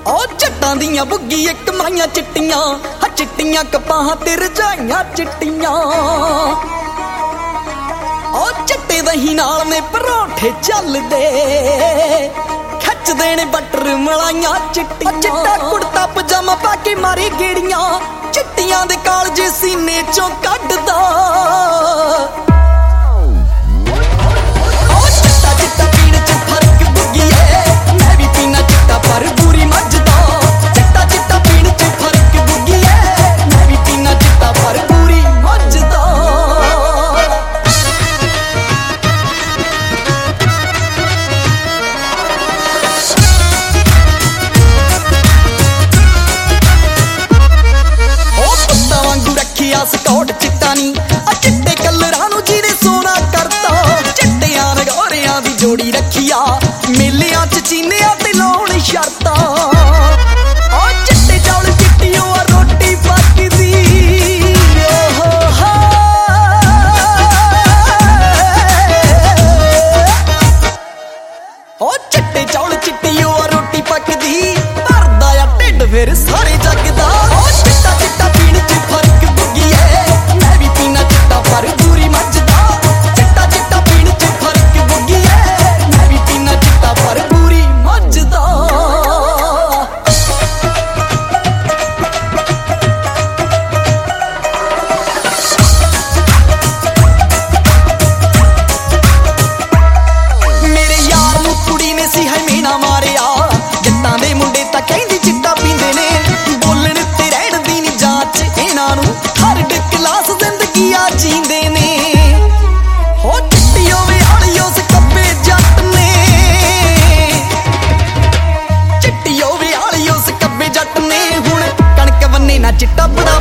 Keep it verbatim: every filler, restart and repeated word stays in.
ओ जट्टां दियां बुग्गी इक माइयां चिट्टियां हा चिट्टियां कपाहां ते रजाइयां चिट्टियां ओ चिट्टे दही नाल ने परोठे चलदे खिचदे ने बटर मलाइयां चिट्टियां चिट्टा कुड़ता पजामा पा के मारी गेड़ियां चिट्टियां दे कालजे सीने चों कड्डदा स्टोट चिट्टा नी आ चिट्टे कलरां नूं जिहने सोना करता चिट्टियां नगौरियां दी जोड़ी रखिया मेलियां च चीनियां ते लाउण शर्तां ओ चिट्टे चौल चिट्टियों आ रोटी पकदी ओहो हा ओ चिट्टे चौल चिट्टियों आ रोटी पकदी भरदा आ ढिड फिर सारे जग दा ओ चिट्टा चिट्टा पीण च फर्क चिट्टा बड़ा